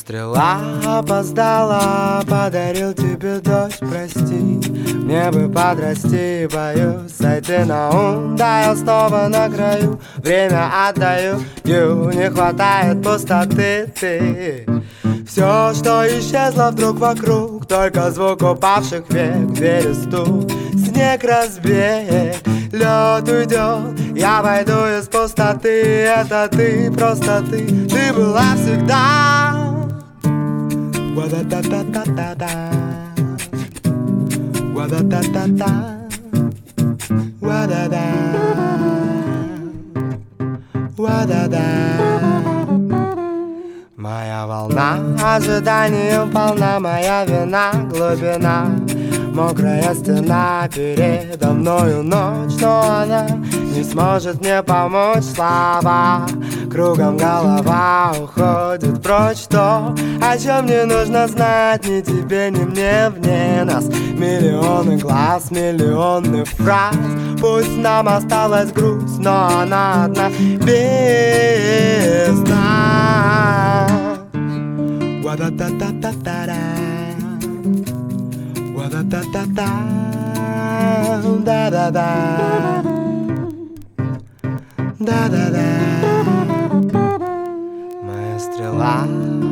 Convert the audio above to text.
стрела опоздала, подарил тебе дождь, прости. Мне бы подрасти, боюсь сойти на ум. Да, я снова на краю, время отдаю, не хватает пустоты ты. Все, что исчезло вдруг вокруг, только звук упавших век, двери стук, снег разбег, лед уйдет, я войду из пустоты. Это ты, просто ты была всегда. Ва-да-да-да-да-да-да, ва-да-да-да-да, ва-да-да, ва-да-да. Моя волна ожиданием полна, моя вина глубина, мокрая стена передо мною ночь, но она не сможет мне помочь. Слова кругом голова уходит прочь. То, о чем не нужно знать ни тебе, ни мне. Вне нас миллионы глаз, миллионы фраз. Пусть нам осталась грусть, но она одна, без нас. Ва-да-да-да-да-да-да, ва-да-да-да-да, да-да-да, да-да-да. Моя стрела